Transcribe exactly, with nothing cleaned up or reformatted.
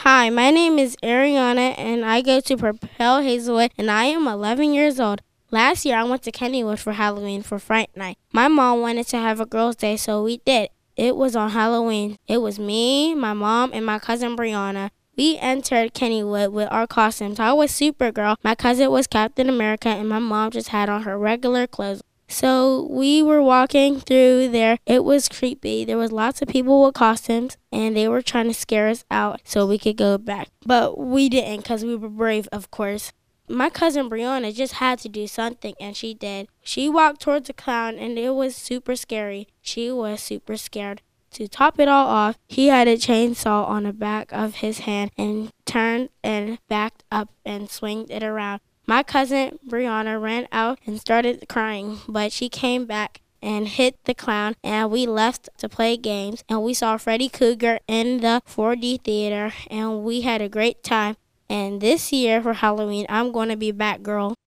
Hi, my name is Ariana and I go to Propel Hazelwood and I am eleven years old. Last year I went to Kennywood for Halloween for Fright Night. My mom wanted to have a girls' day, so we did. It was on Halloween. It was me, my mom, and my cousin Brianna. We entered Kennywood with our costumes. I was Supergirl, my cousin was Captain America, and my mom just had on her regular clothes. So we were walking through there. It was creepy. There was lots of people with costumes, and they were trying to scare us out so we could go back. But we didn't because we were brave, of course. My cousin Brianna just had to do something, and she did. She walked towards the clown, and it was super scary. She was super scared. To top it all off, he had a chainsaw on the back of his hand and turned and backed up and swinged it around. My cousin Brianna ran out and started crying, but she came back and hit the clown, and we left to play games, and we saw Freddy Krueger in the four D theater, and we had a great time. And this year for Halloween, I'm going to be Batgirl.